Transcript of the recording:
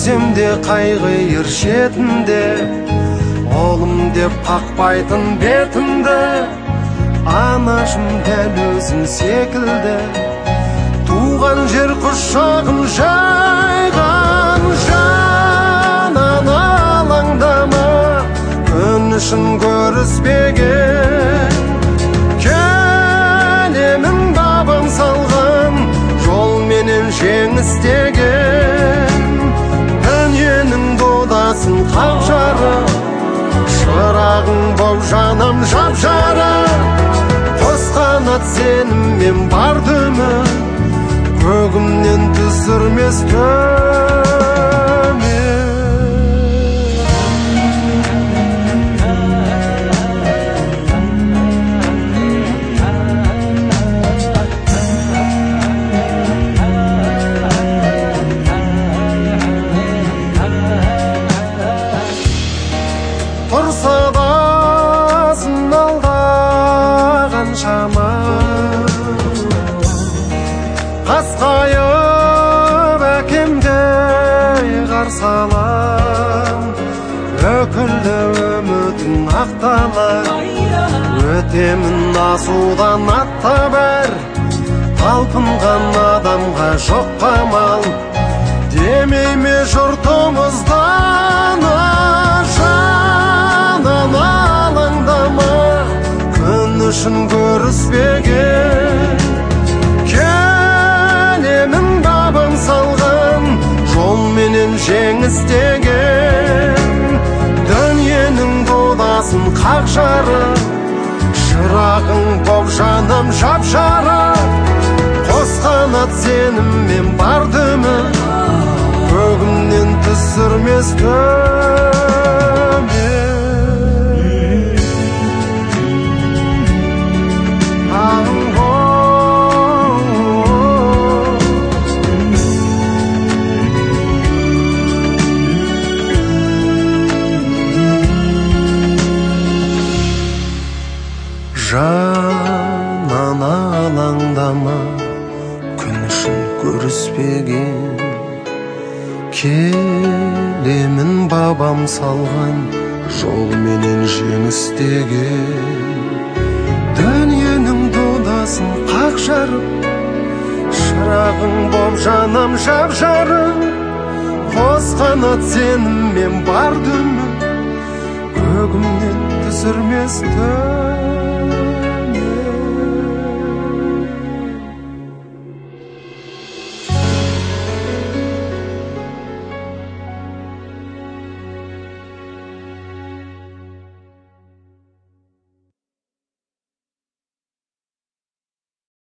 көсемде қайғыр шетінде, олым деп қақпайтын бетімді, анашым дәл өзің секілді. Туған жер құшағын жайған, жанан алаңдама, күн үшін көріспеген. Келемін бабам салған, жол менен жеңістеген. Дүниенің додасын қақ жарып, шырағың боп жанам жап-жарық. Қос қанат сеніммен барды үміт, көгімнен түсірмес төмен. Тұрса да сыналдаған шама, қасқайып әкемдей қарсы алам. Өкілді үмітің ақталар, өтемін асудан атта бәр. Талпынған адамға жоқ қамал, демей ме жұртымыздан. Жанан алаңдама, күн үшін көріспеген. Келемін бабам салған, жол менен жеңістеген. Дүниенің додасын қақ жарып, шырағың боп жанам жап-жарық. Қос қанат сеніммен барды үміт, көгімнен түсірмес төмен. Жанан алаңдама, күн үшін көріспеген. Келемін бабам салған, жол менен жеңістеген. Дүниенің додасын қақ жарып, шырағың боп жанам жап-жарық. Қос қанат сеніммен барды үміт, көгімнен түсірмес төмен.